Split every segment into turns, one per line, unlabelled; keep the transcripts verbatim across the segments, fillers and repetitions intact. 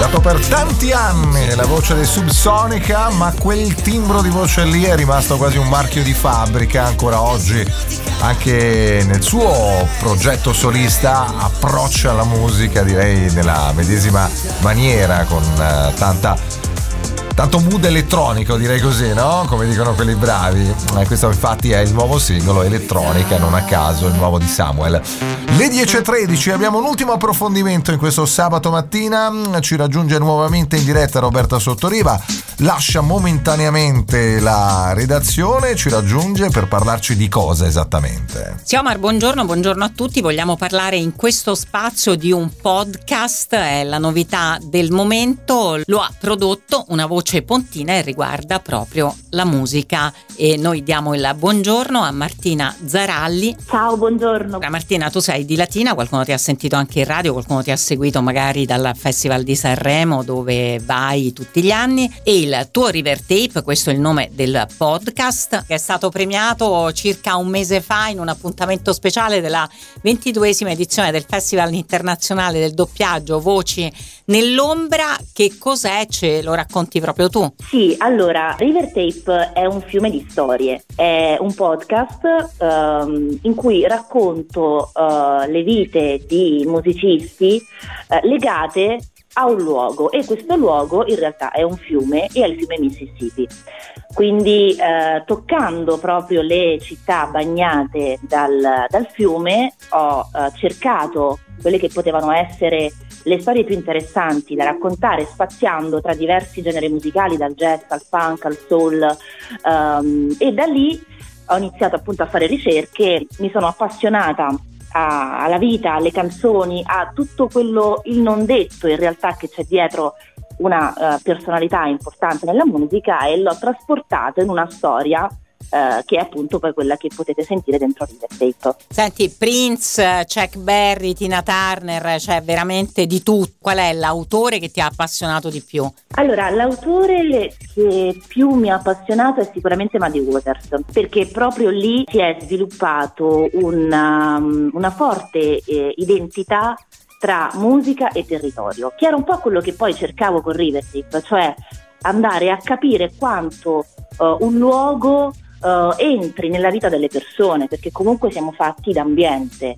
dato per tanti anni la voce di Subsonica, ma quel timbro di voce lì è rimasto quasi un marchio di fabbrica. Ancora oggi, anche nel suo progetto solista, approccia la musica, direi, nella medesima maniera, con uh, tanta tanto mood elettronico, direi così, no? Come dicono quelli bravi. Eh, questo infatti è il nuovo singolo, Elettronica, non a caso il nuovo di Samuel. Le dieci e tredici, abbiamo un ultimo approfondimento in questo sabato mattina. Ci raggiunge nuovamente in diretta Roberta Sottoriva, lascia momentaneamente la redazione, ci raggiunge per parlarci di cosa esattamente?
Sì, Omar, buongiorno, buongiorno a tutti. Vogliamo parlare in questo spazio di un podcast, è la novità del momento, lo ha prodotto una voce pontina e riguarda proprio la musica, e noi diamo il buongiorno a Martina Zaralli.
Ciao, buongiorno.
Martina, tu sei di Latina, qualcuno ti ha sentito anche in radio, qualcuno ti ha seguito magari dal Festival di Sanremo dove vai tutti gli anni, e il tuo River Tape, questo è il nome del podcast, che è stato premiato circa un mese fa in un appuntamento speciale della ventiduesima edizione del Festival internazionale del doppiaggio Voci nell'ombra. Che cos'è? Ce lo racconti proprio tu?
Sì, allora, River Tape è un fiume di storie, è un podcast um, in cui racconto uh, le vite di musicisti uh, legate a un luogo, e questo luogo in realtà è un fiume, e è il fiume Mississippi. Quindi eh, toccando proprio le città bagnate dal, dal fiume ho eh, cercato quelle che potevano essere le storie più interessanti da raccontare, spaziando tra diversi generi musicali, dal jazz al funk al soul, um, e da lì ho iniziato appunto a fare ricerche, mi sono appassionata a, alla vita, alle canzoni, a tutto quello, il non detto in realtà che c'è dietro una uh, personalità importante nella musica, e l'ho trasportato in una storia Uh, che è appunto poi quella che potete sentire dentro River Tape.
Senti, Prince, Chuck Berry, Tina Turner, cioè veramente di tutto. Qual è l'autore che ti ha appassionato di più?
Allora, l'autore che più mi ha appassionato è sicuramente Muddy Waters, perché proprio lì si è sviluppato una, una forte eh, identità tra musica e territorio, che era un po' quello che poi cercavo con River Tape, cioè andare a capire quanto uh, un luogo Uh, entri nella vita delle persone, perché comunque siamo fatti d'ambiente.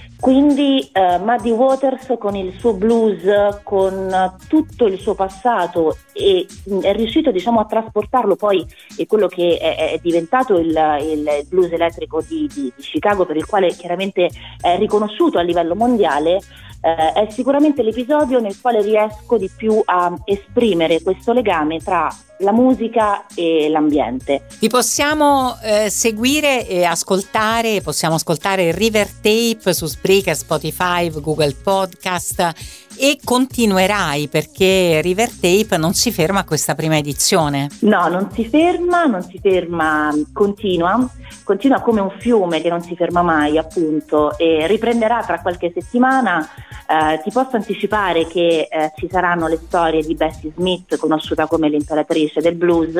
Quindi uh, Muddy Waters con il suo blues, con uh, tutto il suo passato, e mh, è riuscito, diciamo, a trasportarlo poi in quello che è, è diventato il, il blues elettrico di, di, di Chicago, per il quale chiaramente è riconosciuto a livello mondiale. Uh, è sicuramente l'episodio nel quale riesco di più a esprimere questo legame tra la musica e l'ambiente.
Ti possiamo eh, seguire e ascoltare, possiamo ascoltare River Tape su Spreaker, Spotify, Google Podcast, e continuerai, perché River Tape non si ferma a questa prima edizione.
No, non si ferma, non si ferma, continua, continua come un fiume che non si ferma mai, appunto, e riprenderà tra qualche settimana. Eh, ti posso anticipare che eh, ci saranno le storie di Bessie Smith, conosciuta come l'imperatrice del blues,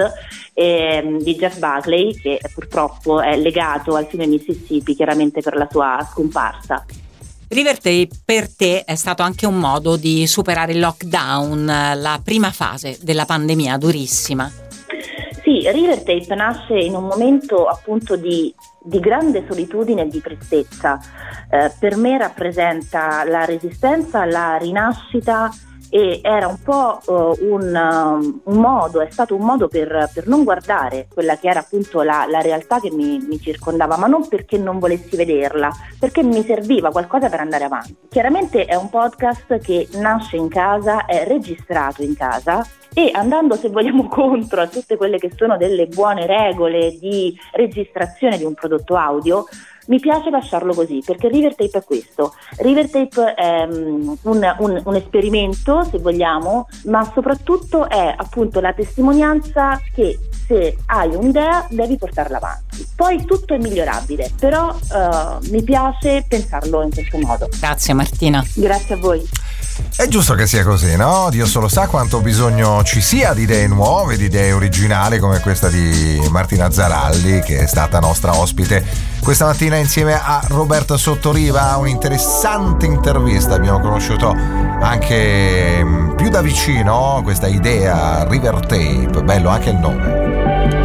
e di Jeff Buckley, che purtroppo è legato al fiume Mississippi, chiaramente per la sua scomparsa.
River Tape per te è stato anche un modo di superare il lockdown, la prima fase della pandemia durissima.
Sì, River Tape nasce in un momento appunto di, di grande solitudine e di tristezza. Eh, per me rappresenta la resistenza, la rinascita, e era un po' uh, un, um, un modo, è stato un modo per, per non guardare quella che era appunto la, la realtà che mi, mi circondava, ma non perché non volessi vederla, perché mi serviva qualcosa per andare avanti. Chiaramente è un podcast che nasce in casa, è registrato in casa, e andando, se vogliamo, contro a tutte quelle che sono delle buone regole di registrazione di un prodotto audio, mi piace lasciarlo così, perché River Tape è questo. River Tape è um, un, un, un esperimento, se vogliamo, ma soprattutto è appunto la testimonianza che se hai un'idea devi portarla avanti. Poi tutto è migliorabile, però uh, mi piace pensarlo in questo modo.
Grazie Martina.
Grazie a voi.
È giusto che sia così, no? Dio solo sa quanto bisogno ci sia di idee nuove, di idee originali come questa di Martina Zaralli, che è stata nostra ospite questa mattina insieme a Roberta Sottoriva. Un'interessante intervista, abbiamo conosciuto anche più da vicino questa idea River Tape, bello anche il nome.